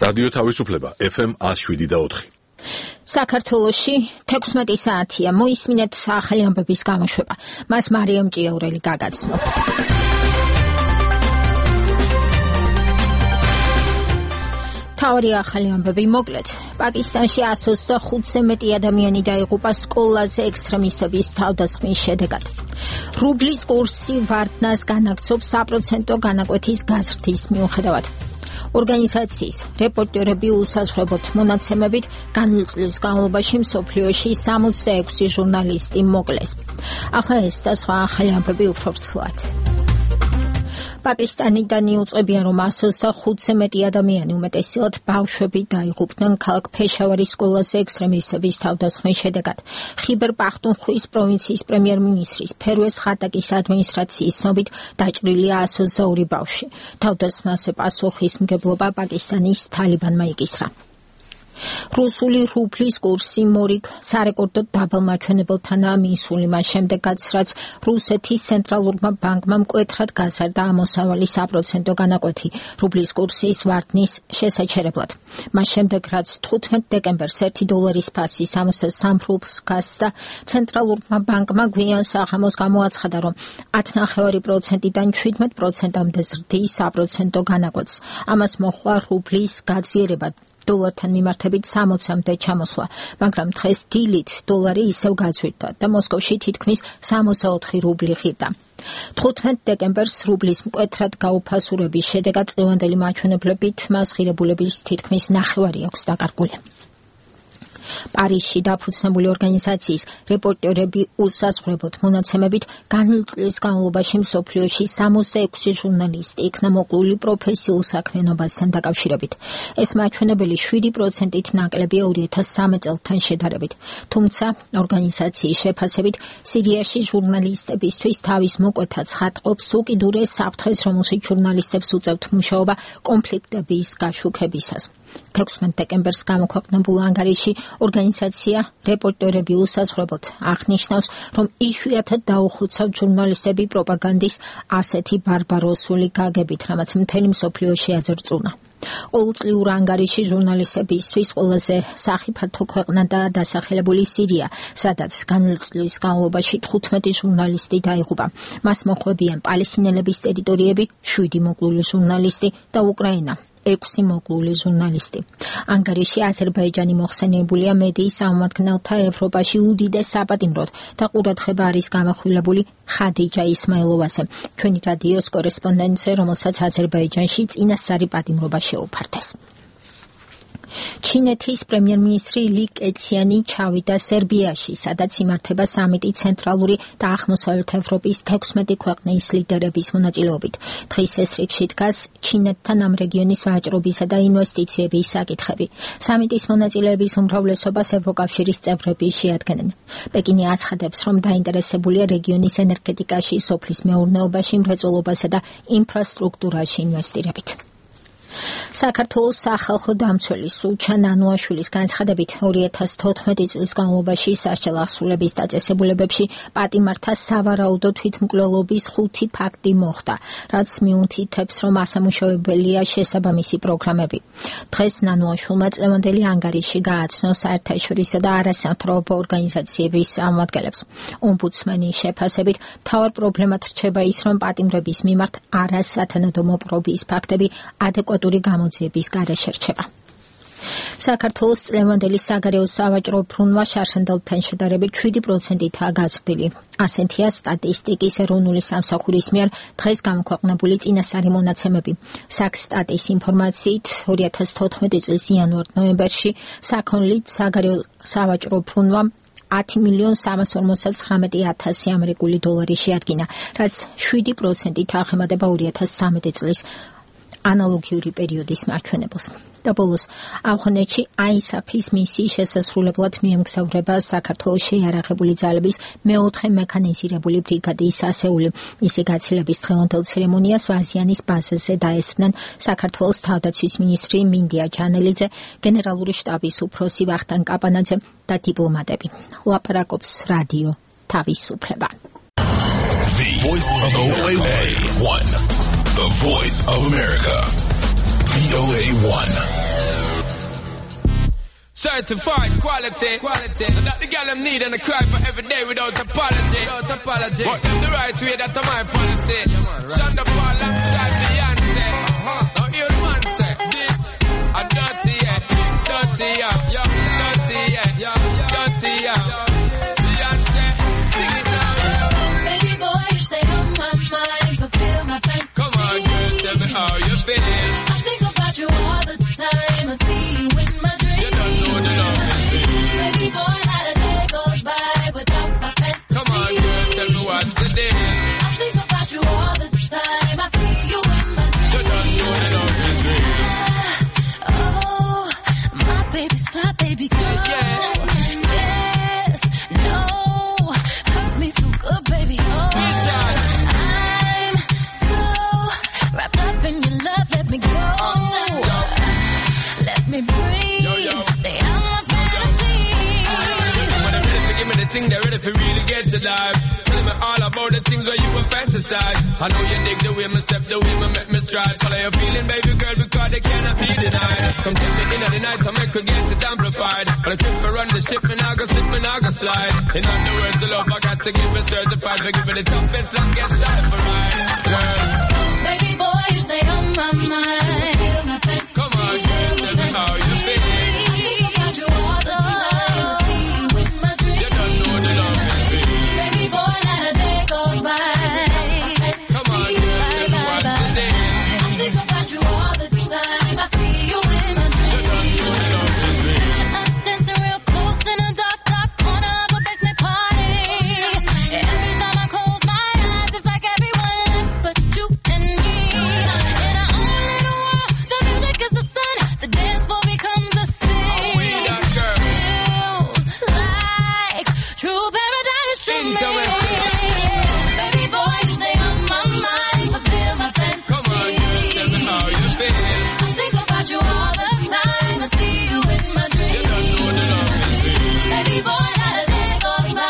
რადიო თავისუფლება FM 107.4. საქართველოში 16 საათია მოისმინეთ ახალი ამბების გამოშვება. მას მარიამ ჭიაურელი გაგაცნობთ. თავი ახალი ამბები მოკლედ. პაკისტანში 125-ზე მეტი ადამიანი დაიღუპა სკოლაზე ექსტრემისტების თავდასხმის შედეგად. რუბლის კურსი ვარდნას განაგრძობს 100% განაკვეთის გაზრდის მიუხედავად. ორგანიზაციის რეპორტერები უსაზღვრებოდ მონაცემებით განვლილ წლის განმავლობაში მსოფლიოში 66 ჟურნალისტი მოკლეს. ახლა ეს და სხვა ახალი ამბები უფრო ვრცლად. პაკისტანიდან იუწყებიან, რომ 125-ზე მეტი ადამიანი, უმეტესად ბავშვები დაიღუპნენ ქალაქ ფეშავარის სკოლაზე ექსტრემისტების თავდასხმის შედეგად. ხიბერ პახტუნხუის პროვინციის პრემიერ-მინისტრის ფერვეს ხატაკის ადმინისტრაციის ცნობით დაჭრილია 122 ბავშვი. თავდასხმაზე პასუხისმგებლობა პაკისტანის თალიბანმა იკისრა. რუსული რუბლის კურსი მორიგ სარეკორდოდ დაბალმაჩვენებელთანაა მიისული მას შემდეგაც, რაც რუსეთის ცენტრალურმა ბანკმა მკვეთრად გაზარდა ამოსავალი 100% განაკვეთი რუბლის კურსის ვარდნის შესაჩერებლად. მას შემდეგ, რაც 15 დეკემბერს $1 ფასი 63 რუბლს გასცდა, ცენტრალურმა ბანკმა გვიან საღამოს გამოაცხადა, რომ 10.9%-დან 17%-მდე ზრდის 100% განაკვეთს. ამას მოჰყვა რუბლის გაზიერება დოლართან მიმართებით 60-მდე ჩამოსვლა, მაგრამ დღეს დილით დოლარი ისევ გაძვირდა და მოსკოვში თითქმის 64 რუბლი ღირდა. 15 დეკემბერს რუბლის მკვეთრად გაუფასურების შედეგად წლევანდელი მაჩვენებლებით მას ღირებულების თითქმის 9 აქვს დაკარგული. პარიზში დაფუძნებული ორგანიზაციის რეპორტერები უსაზღვრებოდ მონაცემებით განვლილ წლის განმავლობაში მსოფლიოში 66 ჟურნალისტი იქნა მოკლული პროფესიულ საქმიანობასთან დაკავშირებით. ეს მაჩვენებელი 7%-ით ნაკლებია 2013 წელთან შედარებით. თუმცა ორგანიზაციის შეფასებით სირიაში ჟურნალისტებისთვის თავის მოკვეთა ცხადყოფს უკიდურეს საფრთხეს, რომელშიც ჟურნალისტებს უწევთ მუშაობა კონფლიქტების გაშუქებისას. 16 დეკემბერს გამოქვეყნებულ ანგარიში ორგანიზაცია რეპორტერები უსაზღვრებოდ აღნიშნავს, რომ იშვიათად დაუხოცავთ ჟურნალისტები პროპაგანდის ასეთი ბარბაროსული გაგებით, რამაც მთელი მსოფლიოში აძრწუნა. ყოველწლიურ ანგარიში ჟურნალისტებისთვის ყველაზე სახიფათო ქვეყნა და დასახელებული სირია, სადაც განვლილ წლის განმავლობაში 15 ჟურნალისტი დაიღუპა. მას მოჰყვებიან პალესტინელების ტერიტორიები, 7 მოკლული ჟურნალისტი და უკრაინა. 6 მოკლული ჟურნალისტი. ანგარიში აზერბაიჯანი მოხსენიებულია მედიის წარმომადგენელთა ევროპაში უდიდეს საპატიმროდ და ყურადღება არის გამახვილებული ხადიჯა ისმაილოვაზე, ჩვენი რადიოს კორესპონდენტზე, რომელსაც აზერბაიჯანში წინასწარი პატიმრობა შეუფარდეს. ჩინეთის პრემიერ-მინისტრი ალი კეციანი ჩავიდა სერბიაში, სადაც იმართება სამიტი ცენტრალური და აღმოსავლეთ ევროპის 16 ქვეყნის ლიდერების მონაწილეობით. დღის ეს რიგში დგას ჩინეთთან ამ რეგიონის ვაჭრობისა და ინვესტიციების საკითხები. სამიტის მონაწილეების უმრავლესობას ევროკავშირის წევრები შეადგენენ. პეკინი აცხადებს, რომ დაინტერესებულია რეგიონის ენერგეტიკაში, სოფლის მეურნეობაში, მრეწველობასა და ინფრასტრუქტურაში ინვესტირებით. საქართველოს სახალხო დამცველი სულჩან ანუაშვილის განცხადებით 2014 წლის განმავლობაში სასჯელ აღსრულების დაწესებულებებში პატიმართა სავარაუდო თვითმკვლელობის 5 ფაქტი მოხდა, რაც მიუთითებს, რომ ასამუშავებელია შესაბამისი პროგრამები. დღეს ანუაშვილმა წლევანდელი ანგარიში გააცნო საერთაშორისო და არასამთავრობო ორგანიზაციების წარმომადგენლებს. ომბუდსმენის შეფასებით მთავარ პრობლემად რჩება ის, რომ პატიმრების მიმართ არასათანადო მოპყრობის ფაქტები ადეკვატური გამოძიების გარეშე რჩება. საქართველოს წლევანდელი საგარეო სავაჭრო ბრუნვა შარშანდალთან შედარებით 7%-ითაა გაზრდილი. ასეთია სტატისტიკის ეროვნული სამსახურის მიერ დღეს გამოქვეყნებული წინასწარი მონაცემები. საქსტატის ინფორმაციით 2014 წლის იანვარ-ნოემბერში საქონლით საგარეო სავაჭრო ბრუნვა $10,359,000 ამერიკული დოლარი შეადგინა, რაც 7%-ით აღემატება 2013 წლის ანალოგიური პერიოდის მაჩვენებელს. და ბოლოს ავღანეთში ISAF-ის მისიის შესასრულებლად მიემგზავრება საქართველოს შეიარაღებული ძალების მეოთხე მექანიზირებული ბრიგადის ასეული. მისი გაცილების დღევანდელ ცერემონიას ვაზიანის ბაზაზე დაესწრნენ საქართველოს თავდაცვის მინისტრი მინდია ჯანელიძე, გენერალური შტაბის უფროსი ვახტანგ კაპანაძე და დიპლომატები. ლაპარაკობს რადიო თავისუფლება. The Voice of VOA1. The Voice of America. VOA1. certified quality. So that the girl them need and I cry for every day without apology. But them the right way, that's my policy. Shonda Paul alongside Beyonce. Now hear the man say, this a dirty yeah, dirty yeah, dirty yeah, dirty yeah. Beyonce, sing it now. Baby boy, you stay on my mind, fulfill my fantasy. Come on, girl, tell me how you feel. I think about you all the time. I see you in my dreams. You don't know the love is real. Baby boy, not a day goes by without my fantasy. Come on, girl, tell me what's the deal. I think about you all the time. I see you in my dreams. You don't know the love is real. Oh, my baby's fly, baby girl. Yes, no, hurt me so good, baby. Oh, I'm so wrapped up in your love. Let me go. Let me breathe. Stay on my fantasy. When they're ready to give me the thing, they're ready for really get to dive. Telling me all about the things where you were fantasize. I know you dig the way me step, the way me make me stride. Follow your feeling, baby girl, because they cannot be denied. Come take me in at the night to make her get it amplified. But I keep for run the ship, me now go slip, me now go slide. In other words, the love I got to give it certified. For giving the toughest, longest time for ride. Girl, Baby boy, you stay on my mind. Feel my fantasy. come on, girl, tell me how you feel. I think about you all the time. I see you in my dreams. You don't know the love is real. Baby boy, not a day goes by. Come on, girl, tell me what's the deal. I think about you all the time. I see you in my You don't dreams. know the love is real. Just dancing real close in a dark, dark corner of a basement party. Every time I close my eyes, it's like everyone left but you and me. In our own little world, the music is the sun. The dance floor becomes a Oh, we scene. that girl. Feels like true paradise to Sing me. to me. Baby boy, you stay on my mind, fulfill my fantasy. Come on, girl, tell me how you feel. I think about you all the time. I see you in my dreams. You don't know the love is real. Baby boy, not a day goes by.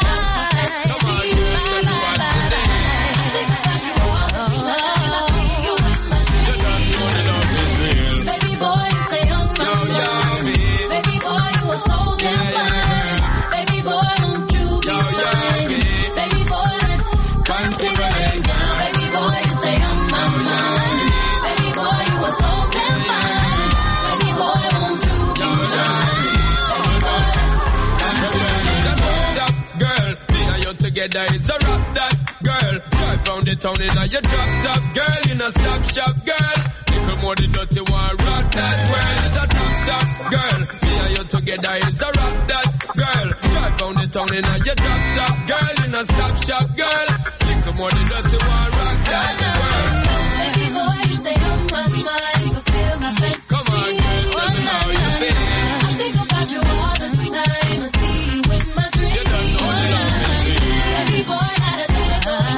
Come on, girl, tell me what's the deal. I think about you all the time. I see you in my You dreams. don't know the love is real. Baby boy, you stay on my Yo, yo, mind. me. Baby boy, you are so damn fine. Baby boy, won't you be Yo, yo, mine? me. Baby boy, let's consider it now. Baby boy, you stay on my mind. Baby boy, you are so damn fine. Baby boy, won't you be mine? Baby boy, let's consider it Just now. rock that girl, me and you together is a rock that girl. Drive round the town in a your drop top girl, you know stop shop girl. Little more the dirty one, rock that world is a top girl. Me and you together is a rock that girl. Drive round the town in a your drop top girl, you know stop shop girl. Little more the dirty one, rock that world. Baby boy, you stay on my mind, fulfill my fantasy. Come on, girl, tell me how you feel. I think about you all the time. I see you in my dreams. You don't know the love is real. Baby boy, not a day goes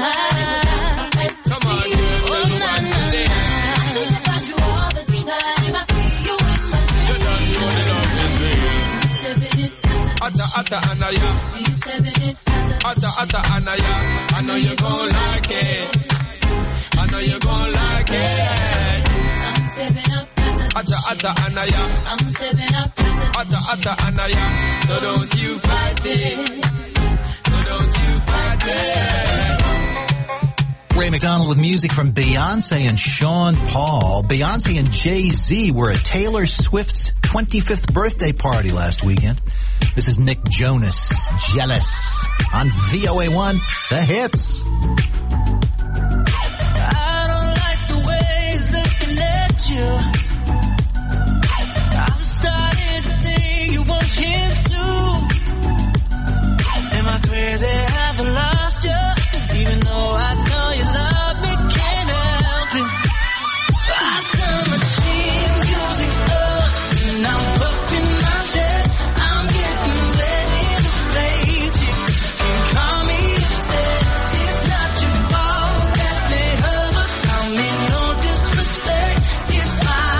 by. Come on, girl, tell me what's the deal. I think about you all the time. I see you in my You don't dreams. know the love is real. Stepping it as a Atta, atta, anaya. me stepping it as a Atta, atta, anaya. I know you gon' like it. I know you gon' like it. I'm stepping up as a Atta, atta, anaya. I'm stepping up as a Atta, atta, anaya. So don't you fight it. So don't you fight it. Ray McDonald with music from Beyonce and Sean Paul. Beyonce and Jay-Z were at Taylor Swift's 25th birthday party last weekend. This is Nick Jonas, Jealous, on VOA1, The Hits. I don't like the way he's looking at you. I'm starting to think you want him too. Am I crazy? Have I lost you? Even though I know you love me, can't help it. I turn my cheap music up and I'm puffing my chest. I'm getting ready to face you. Can call me obsessed. It's not your fault that they hurt, but I mean no disrespect. It's my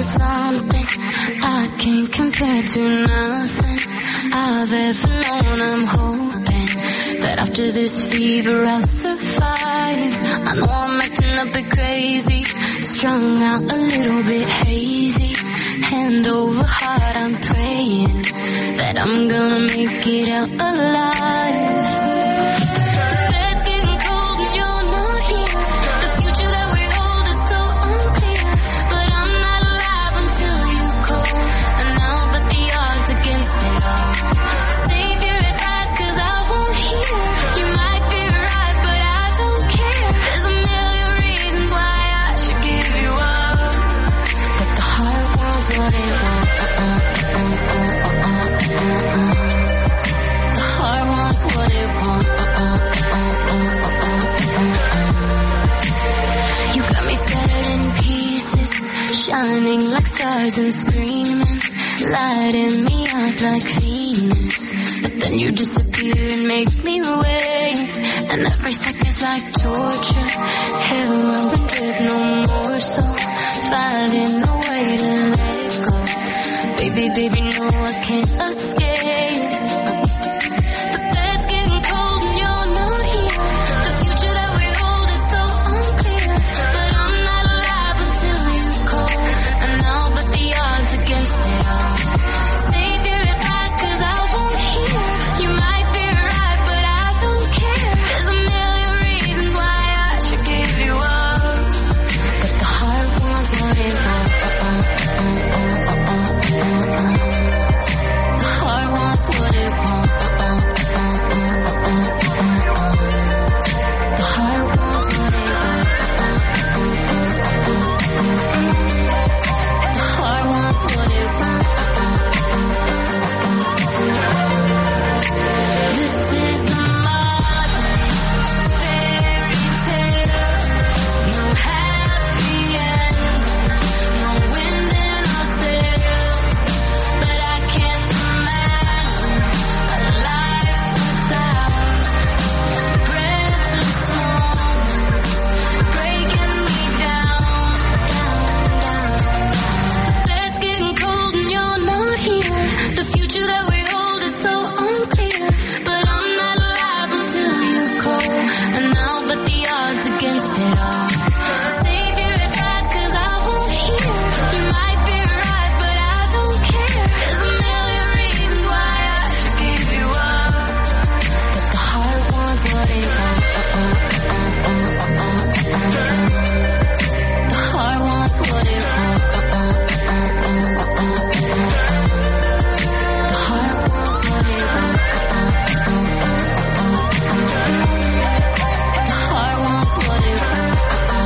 something I can't compare to nothing I've ever known. I'm hoping that after this fever I'll survive. I know I'm acting a bit crazy, strung out a little bit hazy. Hand over heart, I'm praying that I'm gonna make it out alive. Shining like stars and screaming, lighting me up like Venus. But then you disappear and make me wait, and every second's like torture. Hell and drip no more, so finding a way to let go. Baby, baby, no, I can't escape. The bed's getting cold and you're not here. The future that we hold is so unclear, but I'm not alive until you call. And I'll bet the odds against it all. Save your advice 'cause I won't hear. You might be right, but I don't care. There's a million reasons why I should give you up, but the heart wants what it wants. The heart wants what it wants. The heart wants what it wants. The heart wants what it wants. This is a modern fairy tale. No happy end, no wind in our sails. But I can't imagine a life without breathless moments breaking me down, down, down. The bed's getting cold and you're not here. The future that we hold is so unclear, but I'm not alive until you call. And I'll bet the odds against it all. Save your advice 'cause I won't hear. You might be right, but I don't care. There's a million reasons why I should give you up, but the heart wants what it wants. The heart wants what it wants. The heart wants what it wants. The heart wants what it wants.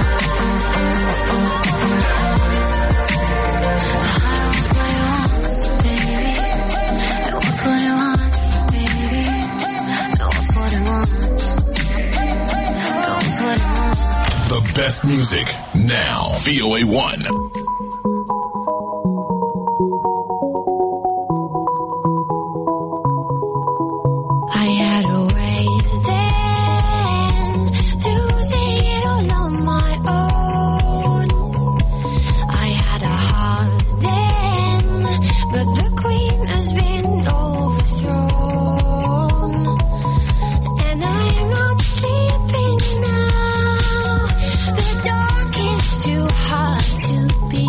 The heart wants what it wants, baby. It wants what it wants, baby. It wants what it wants. It wants what it wants. The best music now. VOA1. I had a way then, losing it all on my own. I had a heart then, but the queen has been overthrown. And I'm not sleeping now. The dark is too hard to be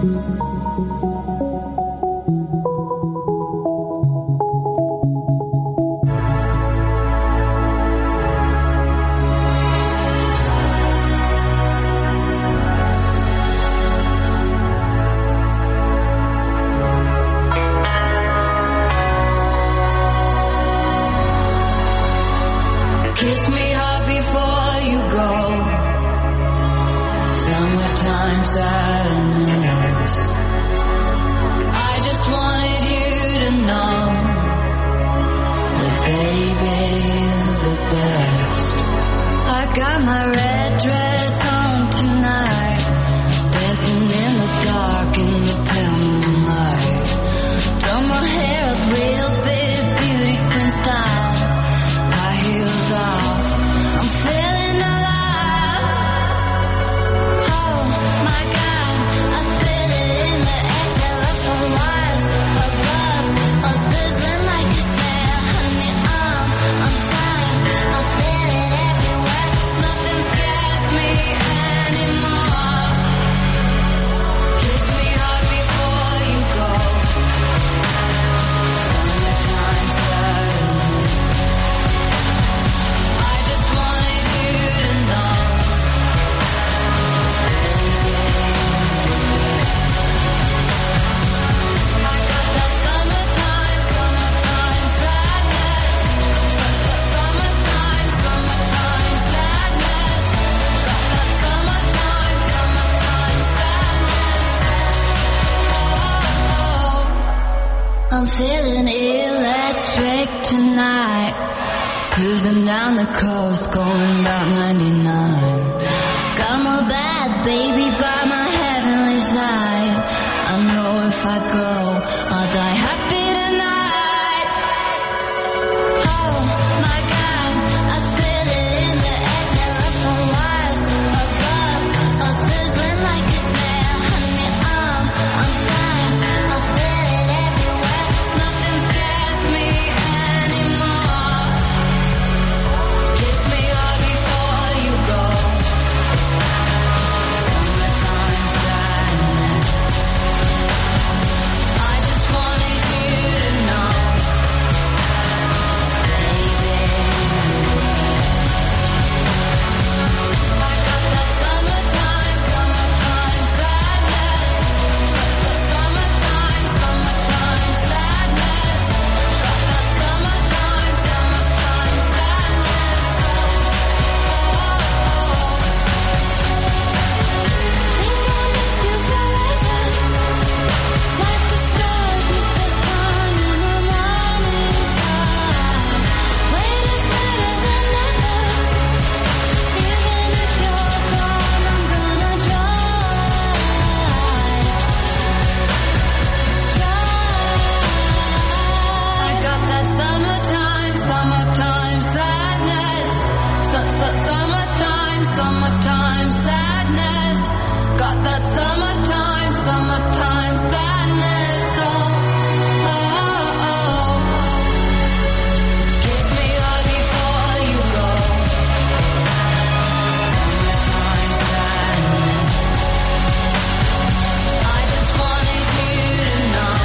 Kiss me hard before you go. Summertime sadness. I just wanted you to know that baby, you're the best. I got my red dress on tonight, dancing in the dark in the pale moonlight. Done my hair up real big, beauty queen style. Heels off, I'm feeling alive. Oh my God, I feel it in the air. Telephone wires above, I'm sizzling like a snare. Honey, I'm fine. I feel it everywhere. Nothing scares me anymore. Kiss me hard before you go. Summertime sadness. I just wanted you to know. I got that summertime sadness. Summertime sadness. Got that summertime sadness. Oh, I'm feeling electric tonight. Cruising down the coast, going about 99. Got my bad baby by my heavenly side. I know if I go, I'll die happy tonight. Oh my God, I feel it in the air. Telephone wires above, I'm sizzling like a snare. Honey, I'm fine. I feel it everywhere. Nothing scares me anymore. Kiss me hard before you go. Summertime sadness. I just wanted you to know, baby. I got that summertime sadness. Summertime sadness. Got that summertime sadness. Think I miss you forever, like the stars miss the sun in the morning sky. Wait is better than never. Even if you're gone, I'm gonna try. I got that summertime sadness. Summertime sadness. Got that summertime sadness. Oh, oh, oh. Kiss me hard before you go. Summertime sadness. I just wanted you to know,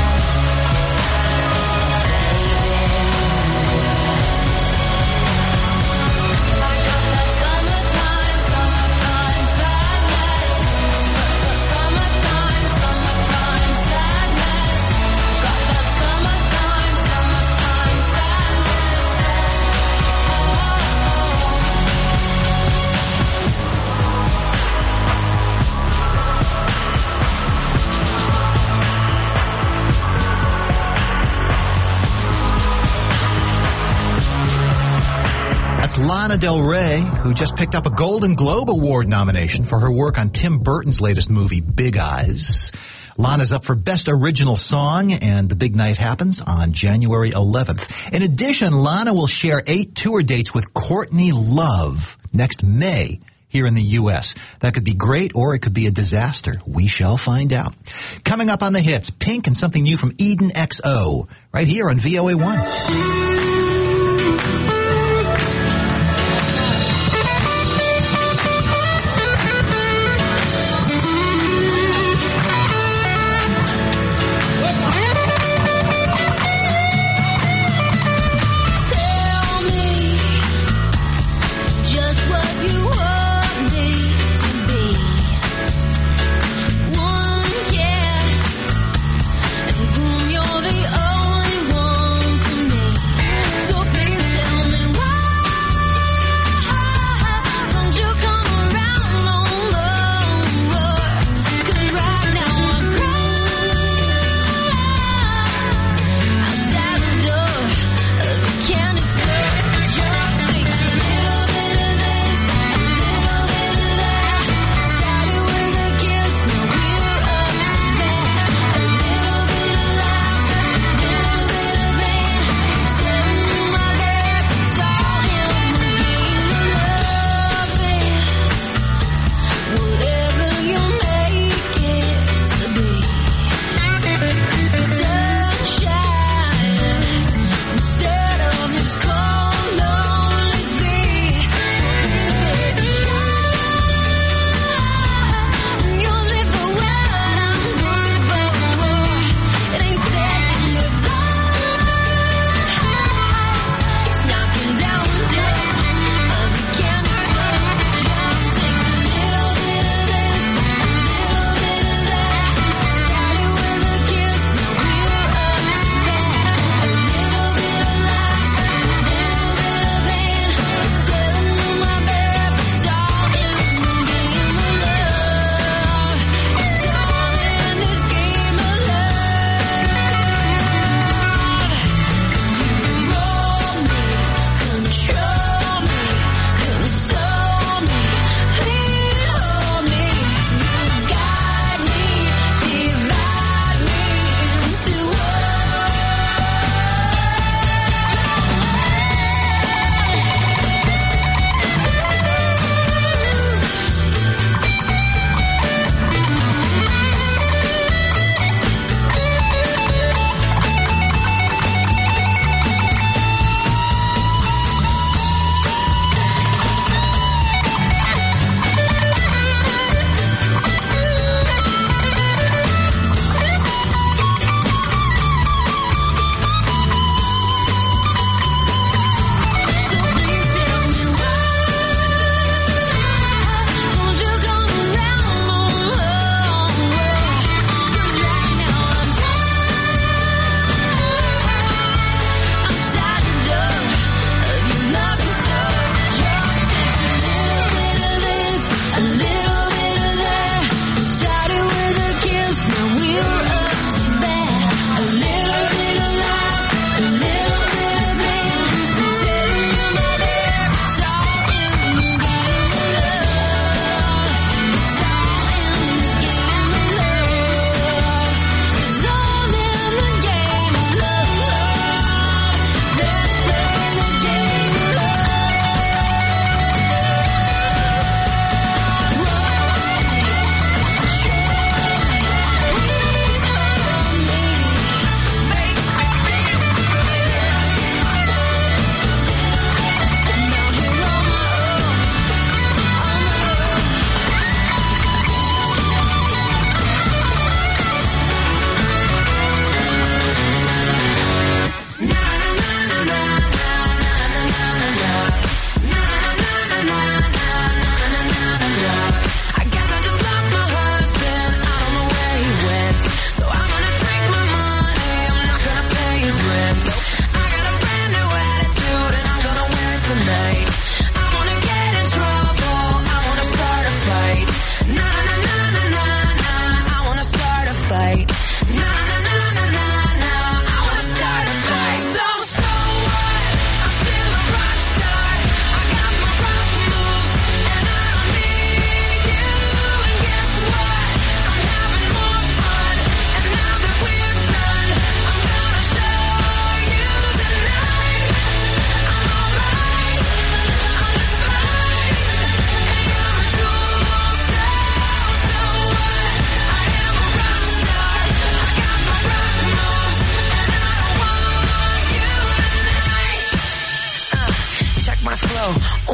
I got that summertime sadness. Summertime sadness. Got that summertime sadness. That's Lana Del Rey, who just picked up a Golden Globe Award nomination for her work on Tim Burton's latest movie, Big Eyes. Lana's up for Best Original Song, and the big night happens on January 11th. In addition, Lana will share 8 tour dates with Courtney Love next May here in the U.S. That could be great, or it could be a disaster. We shall find out. Coming up on the hits, Pink and something new from Eden XO, right here on VOA1.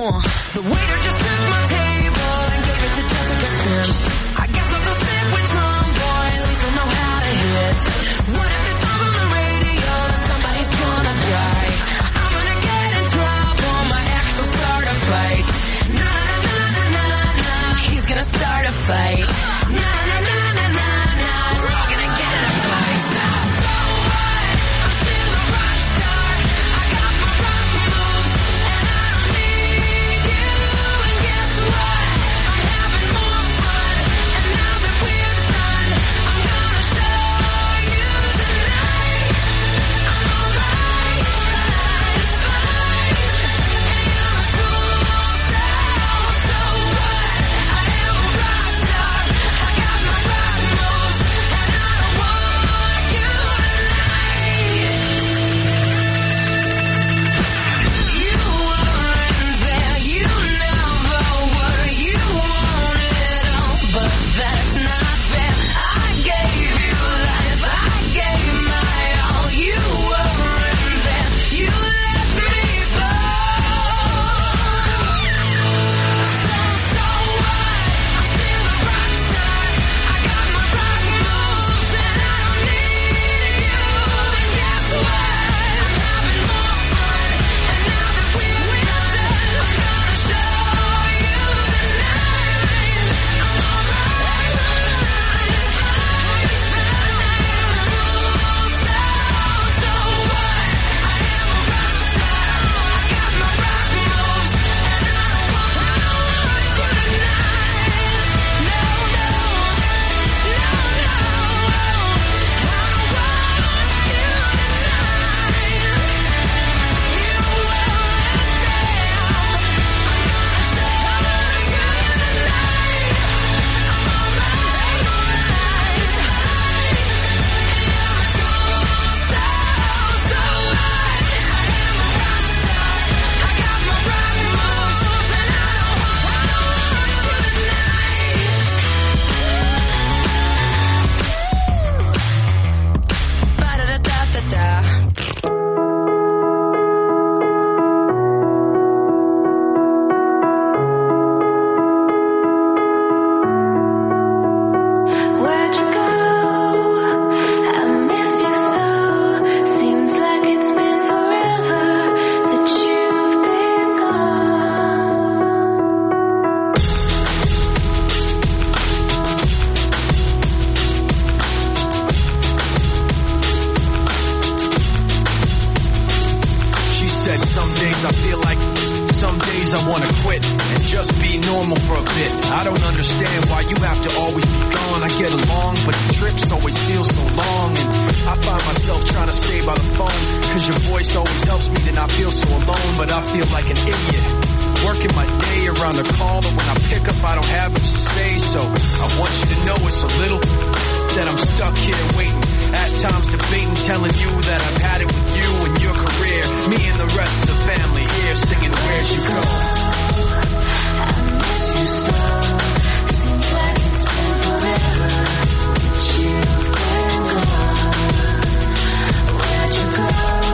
The waiter just took my table and gave it to Jessica Sims. I guess I'll go sit with Tom Boy, at least I know how to hit. What if this song's on the radio, then somebody's gonna die? I'm gonna get in trouble, my ex will start a fight. Na na na na na na, he's gonna start a fight. Na na na na na na, we're all gonna get in a fight. So what? I'm still a rock star. I got my rock moves, and I don't need you. And guess what? I'm having more fun. And now that we're done, I'm gonna show you tonight. I'm alright, it's fine. And you're a tool, so what? I am a rock star. I got my rock moves, and I don't want you tonight. You weren't there, you never were. You wanted all, but that's not fair. I gave you life, I gave my all. You weren't there, you let me fall. So what? I'm still a rock star. I got my rock moves, and I don't need you. And guess what? I'm having more fun. And now that we're done, I'm gonna show you tonight. I'm alright, it's fine, it's fine. So what? I am a rock star. I got my rock moves, and I don't want you tonight. No, no, no, no. I don't want you tonight. You weren't there. I'm gonna show you tonight. I'm alright, it's fine. And you're a tool, so what? I am a rock star. I got my rock moves, and I don't want you tonight. Ba-da-da-da-da-da. Where'd you go? I miss you so. Seems like it's been forever that you've been gone. She said some days I feel like, some days I wanna quit and just be normal for a bit. I don't understand why you have to always be gone. I get along, but the trips always feel so long. And I find myself trying to stay by the phone, cause your voice always helps me to not feel so alone. But I feel like an idiot, working my day around the call, but when I pick up I don't have much to say. So I want you to know it's a little that I'm stuck here waiting, at times debating, telling you that I've had it with you and your career. Me and the rest of the family here singing Where'd You Go? I miss you so. Seems like it's been forever that you've been gone. Where'd you go?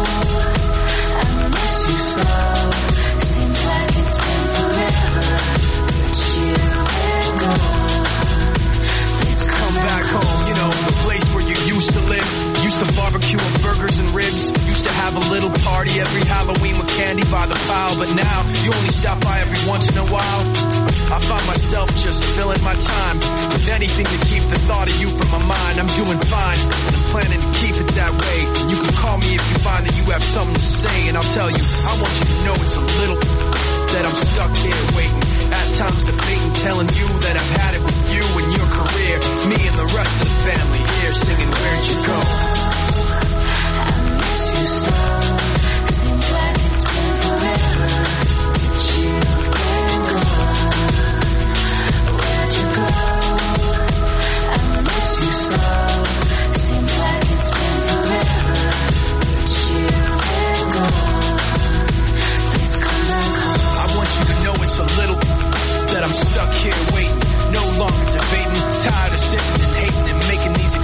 I miss you so. Seems like it's been forever that you've been gone. Please Come back home, you know, the place where you used to live. Used to barbecue and burgers and ribs. Used to have a little party every Halloween with candy by the pile. But now, you only stop by every once in a while. I find myself just filling my time with anything to keep the thought of you from my mind. I'm doing fine, and I'm planning to keep it that way. You can call me if you find that you have something to say, and I'll tell you, I want you to know it's a little that I'm stuck here waiting, at times debating, telling you that I've had it with you and your career. Me and the rest of the family here singing Where'd You Go? I miss you so. Seems like it's been forever that you've been gone. Where'd you go? I miss you so. Seems like it's been forever that you've been gone. Please come back home. I want you to know it's a little that I'm stuck here waiting, no longer debating, tired of sitting and hating and making these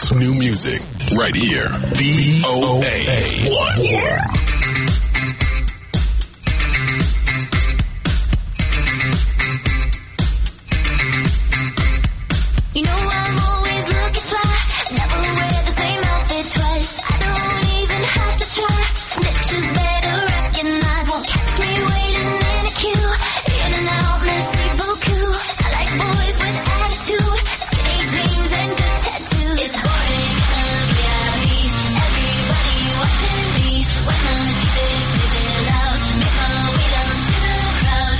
dance. New music. Right here. VOA1. You know I'm always looking fly, never wear the same outfit twice. I don't even have to try. Snitches better recognize, won't catch me waiting in a queue. In and out, merci beaucoup. I like boys with attitude, skinny jeans and good tattoos. It's boring, VIP, everybody watching me. When the DJ plays it loud, make my way down to the crowd.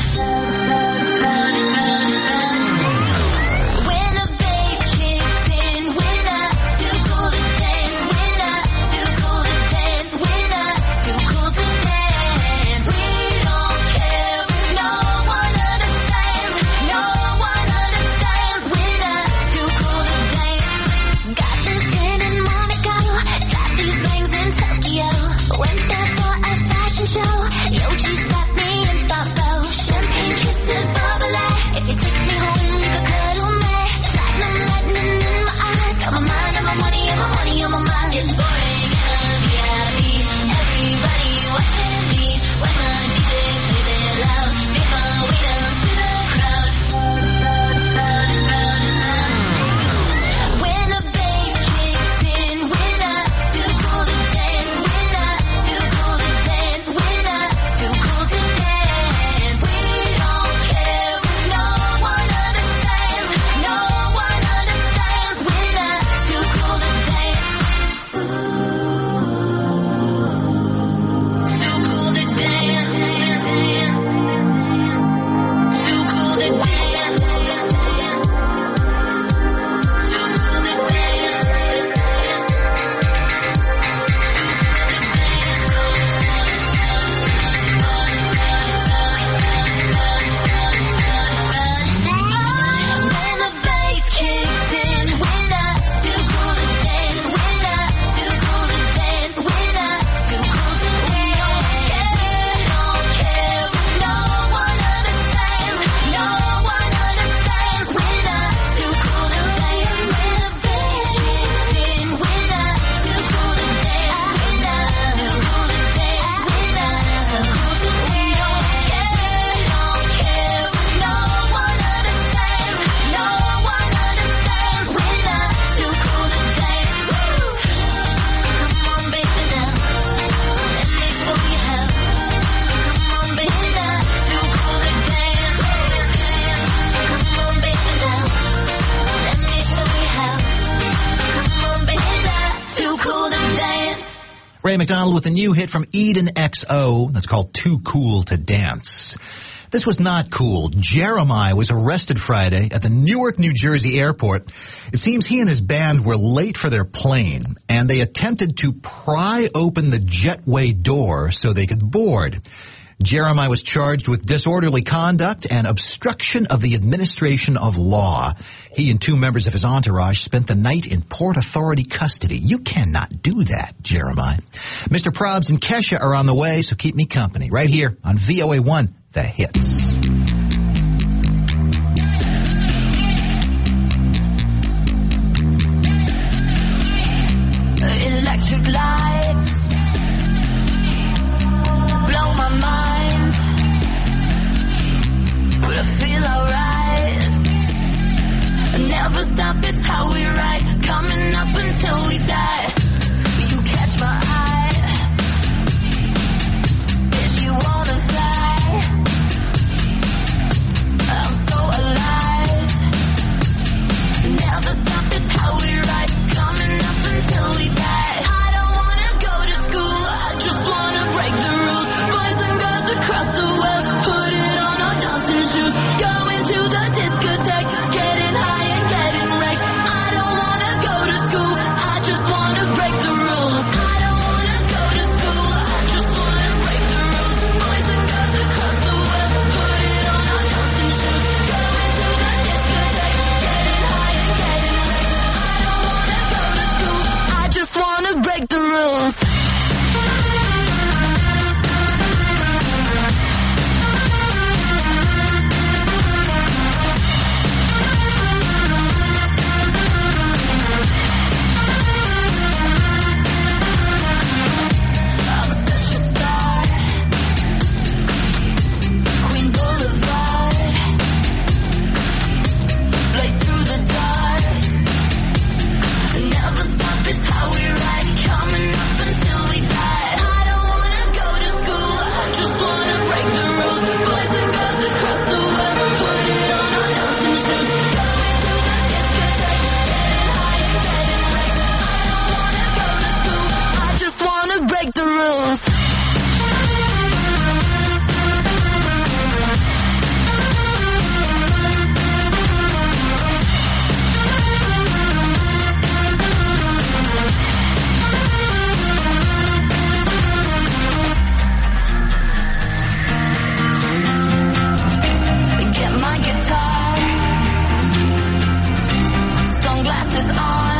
When the bass kicks in, we're not too cool to dance. We're not too cool to dance. We're not too cool to dance. We don't care if no one understands. No one understands. We're not too cool to dance. Got this tin in Monaco, got these bangs in Tokyo. Went there for a fashion show. Yoji slapped me in Fabo. Champagne kisses bubbly. If you take me home, you can cuddle me. Platinum lightning in my eyes. Got my mind on my money and my money on my mind. It's boring, VIP. Everybody watching me. When the DJ plays it loud, make my way down to the crowd. When the bass kicks in, we're not too cool to dance. We're not too cool to dance. We're not too cool to dance. We don't care if no one understands. No one understands. We're not too cool to dance. Too cool to dance. Too cool to dance. Too cool to dance. When the bass kicks in, we're not too cool to dance. We're not too cool to dance. We're not too cool to dance. We don't care if no one understands. No one understands. We're not too cool to dance. When the bass kicks in, we're not too cool to dance. We're not too cool to dance. We're not too cool to dance. We don't care if no one understands. No one understands. We're not too cool to dance. Come on, baby, now. Let me show you how. Come on, baby, now. Too cool to dance. Come on, baby, now. Let me show you how. Come on, baby, now. Too cool to dance. Ray McDonald with a new hit from Eden XO that's called Too Cool to Dance. This was not cool. Jeremiah was arrested Friday at the Newark, New Jersey airport. It seems he and his band were late for their plane, and they attempted to pry open the jetway door so they could board. Jeremiah was charged with disorderly conduct and obstruction of the administration of law. He and two members of his entourage spent the night in Port Authority custody. You cannot do that, Jeremiah. Mr. Probs and Kesha are on the way, so keep me company right here on VOA1, The Hits. Electric lights blow my mind, but I feel alright. I never stop, it's how we ride, coming up until we die. You catch my eye if you wanna fly. I'm so alive. Never stop, it's how we ride, coming up until we die. I don't wanna go to school, I just wanna break the rules. Boys and girls across the world, put it on our dancing shoes. Going to the discotheque, getting high and getting wrecked. I don't wanna go to school, I just wanna is on.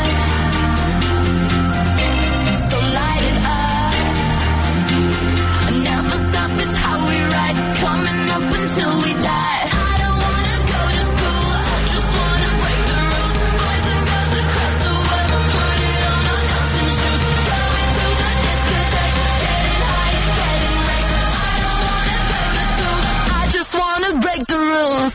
So light it up. Never stop, it's how we ride. Coming up until we die. I don't wanna go to school, I just wanna break the rules. Boys and girls across the world, put it on our dancing shoes. Going to the discotheque, getting high and getting raised. I don't wanna go to school, I just wanna break the rules.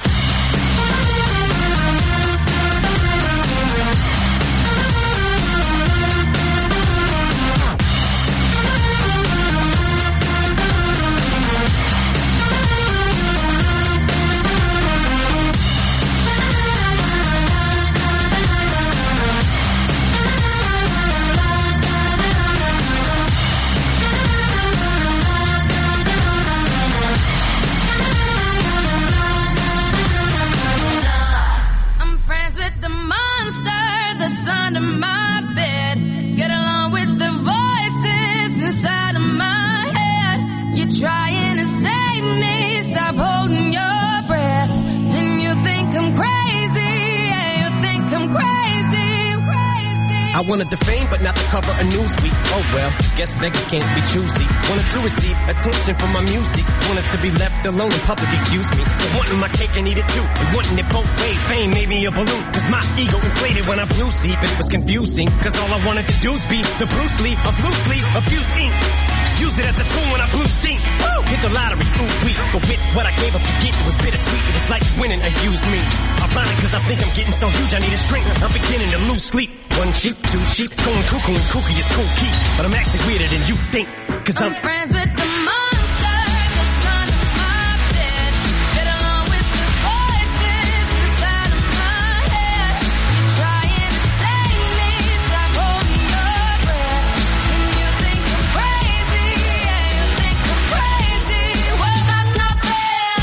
Trying to save me, stop holding your breath. And you think I'm crazy, yeah, you think I'm crazy. I wanted the fame, but not the cover of Newsweek. Oh well, guess beggars can't be choosy. Wanted to receive attention from my music. Wanted to be left alone in public, excuse me. But wanting my cake and eat it too. And wanting it both ways, fame made me a balloon. Cause my ego inflated when I flew sleep. And it was confusing, cause all I wanted to do was be the Bruce Lee of loose leaf, abuse ink. Use it as a tool when I blew steam. Woo! Hit the lottery, ooh, wee. But with what I gave up to get, it was bittersweet. It was like winning a used me. Ironic, cause I think I'm getting so huge, I need a shrink. I'm beginning to lose sleep. One sheep, two sheep, going cuckoo and kooky is cool key. But I'm actually weirder than you think. Cause I'm friends with the monster that's under my bed. Get along with the voices inside of my head. You're trying to save me, stop holding your breath. And you think I'm crazy, yeah, you think I'm crazy. Well, that's not fair.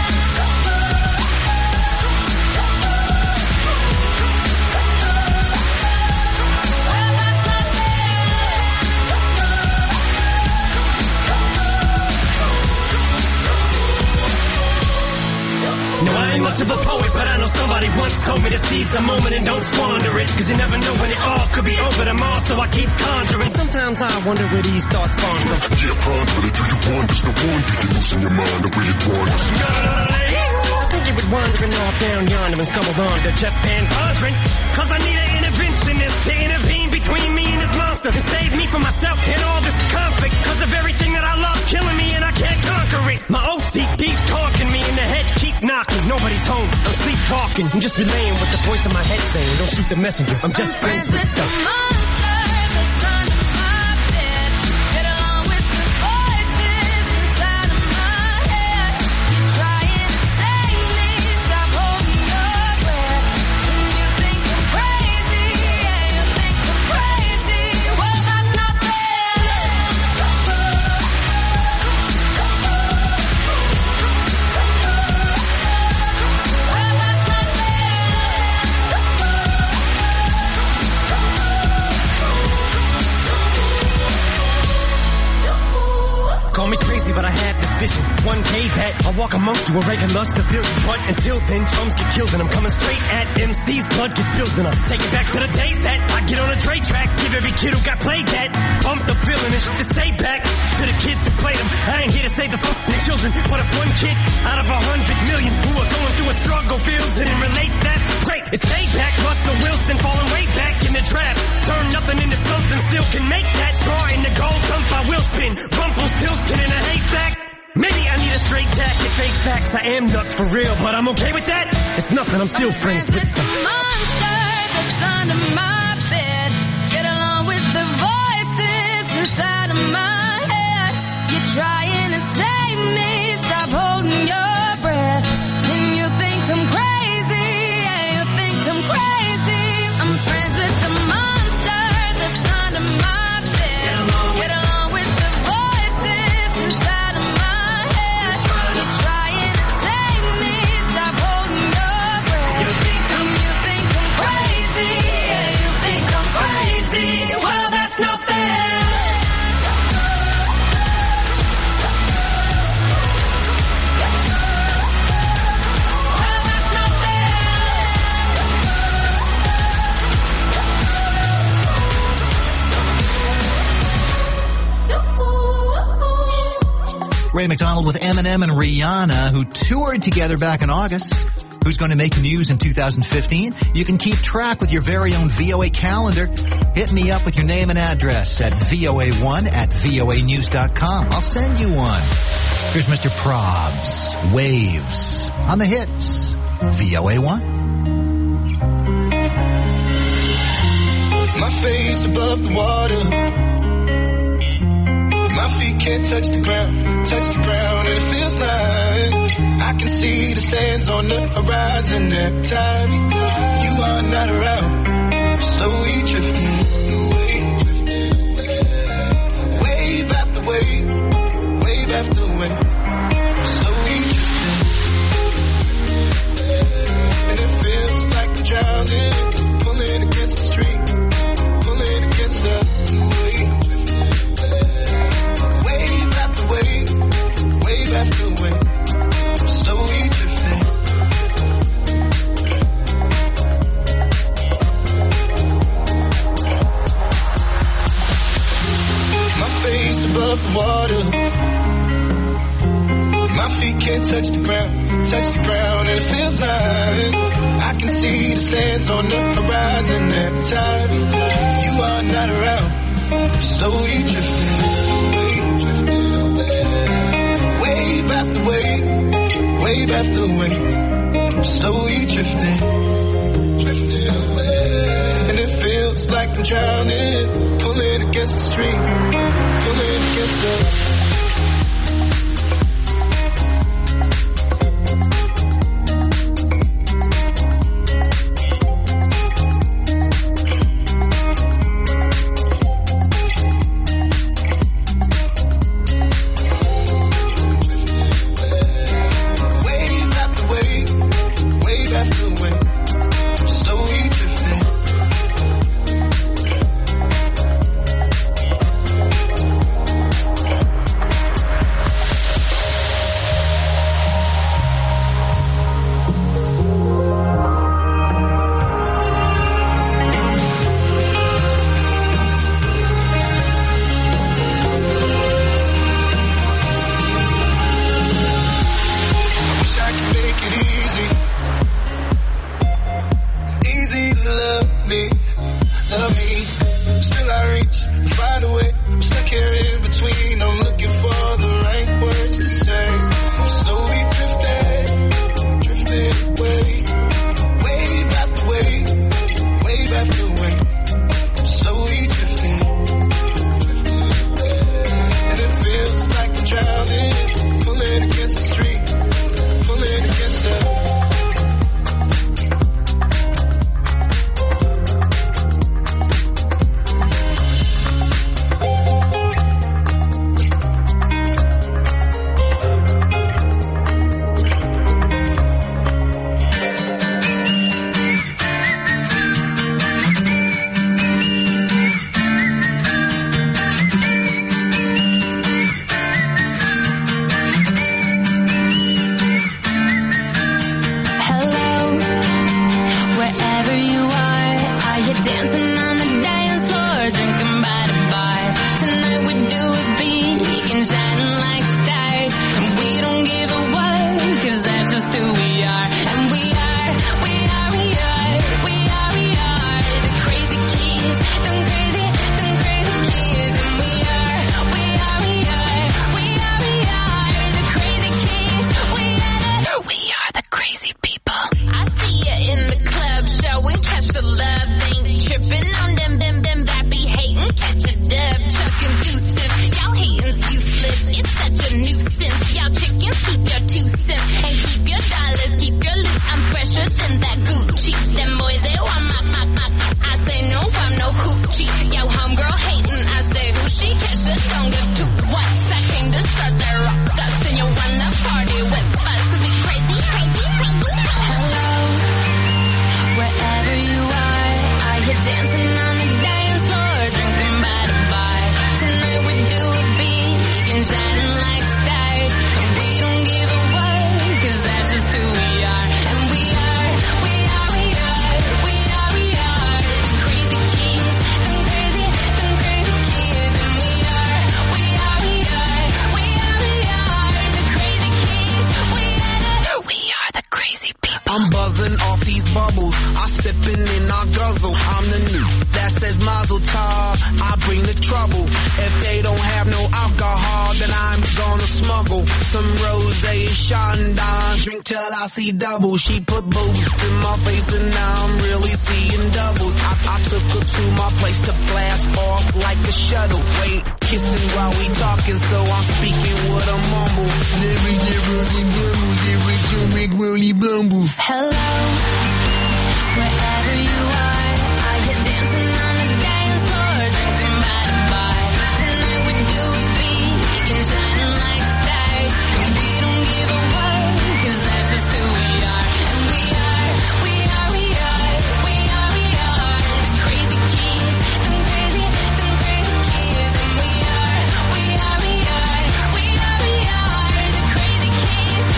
Well, that's not fair. No, I ain't much of a poet, but I know somebody once told me to seize the moment and don't squander it. Cause you never know when it all could be over tomorrow, so I keep conjuring. Sometimes I wonder where these thoughts spawn from. Yeah, ponder it, do you wonder? No wonder you're losing your mind, I really wonders. I think you would wandering off down yonder and stumbled on to Jeff Van Vondren. Cause I need an interventionist to intervene between me and this monster and save me from myself and all this conflict. Cause of everything that I love killing me and I can't conquer it. My OCD's talking me in the head, keep knocking. Nobody's home, I'm sleepwalking. I'm just relaying what the voice in my head saying. Don't shoot the messenger, I'm just friends with the monster that's under my bed. Get along with the voices inside of my head. You're trying to save me, stop holding your breath. And you think I'm crazy, yeah, you think I'm crazy. Well, that's not fair. Well, that's not Call me crazy, but I had this vision. One day that I'll walk amongst you, a regular civilian. But until then, chums get killed and I'm coming straight at MC's blood gets spilled and I take it back to the days that I get on a Dre track. Give every kid who got played that. Pump the feeling and shit to say back to the kids who played them. I ain't here to save the fucking children, but if one kid out of 100 million who are going through a struggle feels it and relates, that's great. It's payback. Russell Wilson falling way back in the draft. Turn nothing into something, still can make that. Straw in the gold jump, I will spin. Rumpelstiltskin in a haystack. Maybe I need a straight jacket, face facts. I am nuts for real, but I'm okay with that. It's nothing, I'm still friends with the monster that's under my bed. Get along with the voices inside of my head. You're trying to save me, stop holding your breath. And you think I'm crazy, yeah, you think I'm crazy. I'm friends with the monster that's under my bed. Get along with the voices inside of my head. You're trying to save me, stop holding your breath. And you think I'm crazy. Ray McDonald with Eminem and Rihanna, who toured together back in August. Who's going to make news in 2015? You can keep track with your very own VOA calendar. Hit me up with your name and address at voa1@voanews.com. I'll send you one. Here's Mr. Probs, Waves, on the hits, VOA1. My face above the water. My feet can't touch the ground, and it feels like I can see the sands on the horizon every time you are not around. Slowly drifting away, wave after wave, wave after wave. Slowly drifting, and it feels like I'm drowning, pulling against the stream, pulling against the wave. Wave after wave, slowly drifting. My face above the water. My feet can't touch the ground, and it feels like I can see the sands on the horizon every time you are not around. Slowly drifting. Wave after wave, wave after wave, slowly drifting, drifting away. And it feels like I'm drowning, pulling against the stream, pulling against the... guzzle. I'm the new that says Mazel Tov. I bring the trouble. If they don't have no alcohol, then I'm gonna smuggle some rosé and Chandon. Drink till I see double. She put boobs in my face and now I'm really seeing doubles. I took her to my place to blast off like a shuttle. Wait, kissing while we talking, so I'm speaking with a mumble. Hello, wherever you are, are you dancing on the dance floor, drinking by the bar? Tonight we do it big and shining like stars, and we don't give a word, 'cause that's just who we are. And we are the crazy kids, them crazy kids. And we are the crazy kids.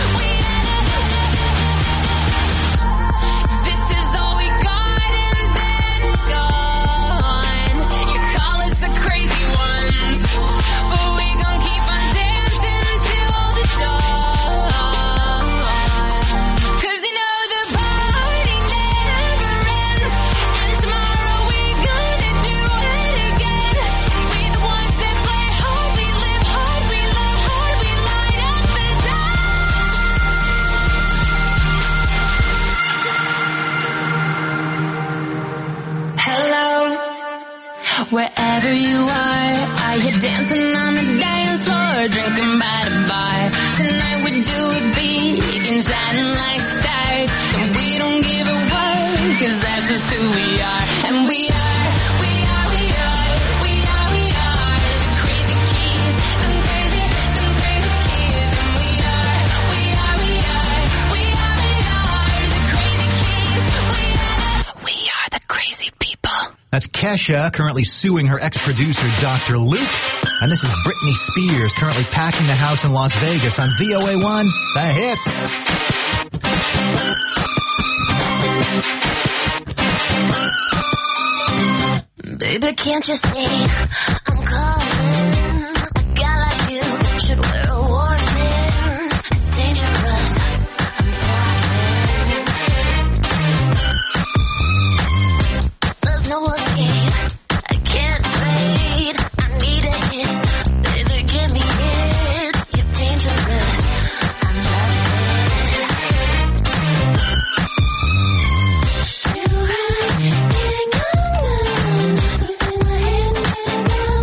This is all we got and then it's gone. You call us the crazy ones, but we gon' keep on dancing till the dawn. 'Cause you know the party never ends, and tomorrow we gonna do it again. We the ones that play hard, we live hard, we love hard, we light up the Hello, wherever you are you dancing on the dance floor, drinking by the bar? Tonight we do it big and shining like stars, and we don't give a word, 'cause that's just who we are. And we are the crazy kids, them crazy kids. And we are the crazy kids. We are the crazy people. That's Kesha, currently suing her ex-producer, Dr. Luke. And this is Britney Spears, currently packing the house in Las Vegas on VOA1, The Hits. Baby, can't you see I'm calling? A guy like you should wear a warning. It's dangerous. I'm falling. There's no escape. I can't fade. I need a hit. Baby, give me it. You're dangerous. I'm loving it. You run and come down. Losing my head spinning round.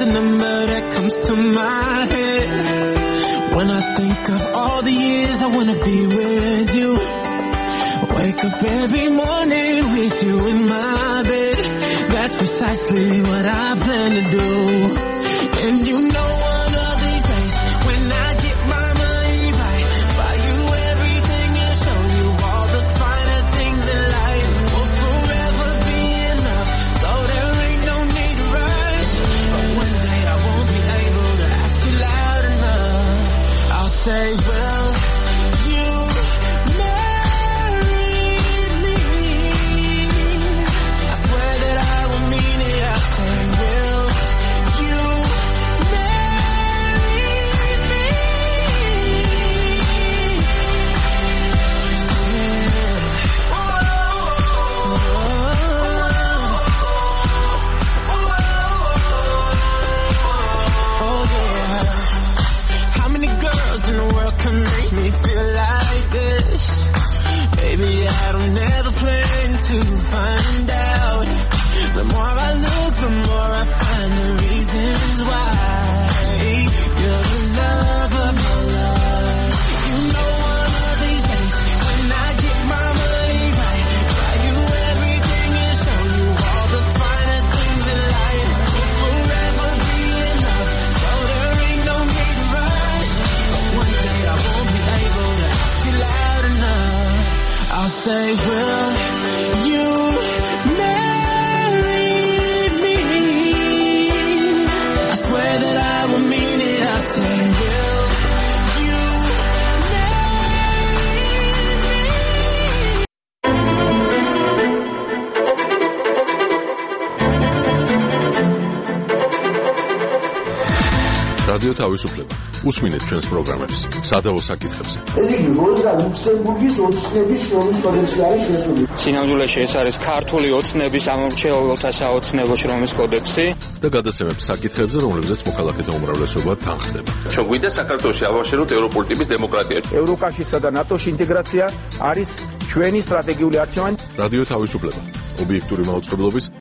number that comes to my head. When I think of all the years I wanna be with you. Wake up every morning with you in my bed. That's precisely what I plan to do. And you know one of these days when I get my money right, buy you everything and show you all the finer things in life. Will forever be enough, so there ain't no need to rush. But one day I won't be able to ask you loud enough. I'll say, well, you married me. I swear that I will mean it. I'll say, will you marry me? Oh yeah. How many girls in the world can make me feel like this? Baby, I don't ever plan to find out. The more I look, the more I find the reasons why. You're the love of my life. You know one of these days when I get my money right, buy you everything and show you all the finer things in life. Will forever be enough, so there ain't no need to rush. But one day I won't be able to ask you loud enough. I'll say, will you marry me? I swear that I will mean it. I'll say, will you რადიო თავისუფლება. უსმინეთ ჩვენს პროგრამებს სადავო საკითხებზე. ეს იგი როზა ლუქსემბურგის ოცნების შრომის კოდექსში არის შესული. სინამდვილეში ეს არის ქართული ოცნების ამორჩეულთა საოცნებო შრომის კოდექსი და გადაცემებს საკითხებზე, რომლებზეც მოქალაქეთა უმრავლესობა თანხდება. ჩვენ გვინდა საქართველოში ავაშენოთ ევროპული ტიპის დემოკრატია. ევროკავშირსა და ნატოს ინტეგრაცია არის ჩვენი სტრატეგიული არჩევანი. რადიო თავისუფლება. ობიექტური მაუწყებლობის